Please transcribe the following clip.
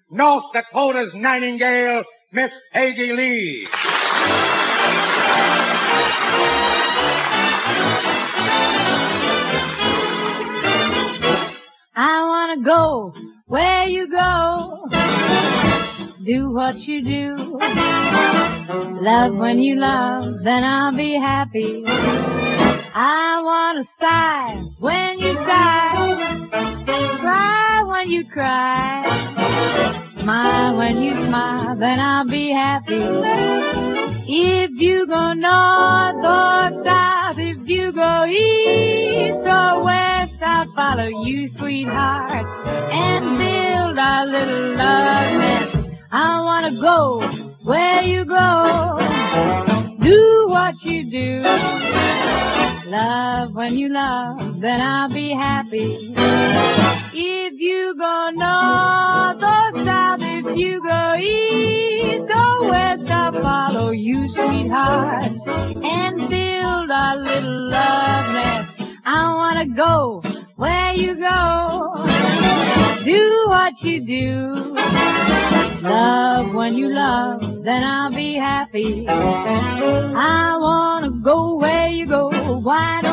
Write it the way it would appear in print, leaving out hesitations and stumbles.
North Dakota's nightingale, Miss Peggy Lee. I wanna go where you go, do what you do, love when you love, then I'll be happy. I wanna sigh when you sigh, cry when you cry, smile when you smile, then I'll be happy. If you go north or south, if you go east or west, I'll follow you, sweetheart, and build our little love nest. I wanna go where you go, do what you do, love when you love, then I'll be happy. If you go north or south, if you go east or west, I'll follow you, sweetheart, and build our little love nest. I wanna go where you go, do what you do, love when you love, then I'll be happy. I wanna go where you go, why